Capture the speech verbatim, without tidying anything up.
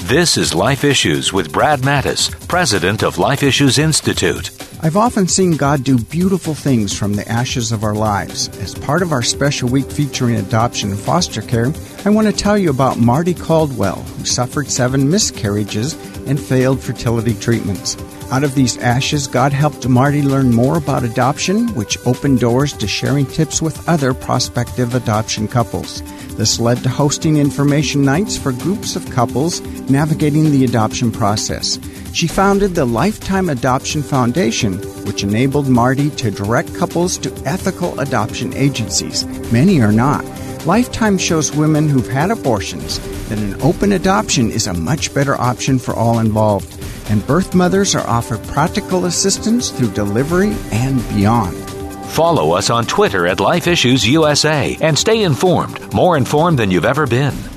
This is Life Issues with Brad Mattis, president of Life Issues Institute. I've often seen God do beautiful things from the ashes of our lives. As part of our special week featuring adoption and foster care, I want to tell you about Marty Caldwell, who suffered seven miscarriages and failed fertility treatments. Out of these ashes, God helped Marty learn more about adoption, which opened doors to sharing tips with other prospective adoption couples. This led to hosting information nights for groups of couples navigating the adoption process. She founded the Lifetime Adoption Foundation, which enabled Marty to direct couples to ethical adoption agencies. Many are not. Lifetime shows women who've had abortions that an open adoption is a much better option for all involved. And birth mothers are offered practical assistance through delivery and beyond. Follow us on Twitter at Life Issues U S A and stay informed, more informed than you've ever been.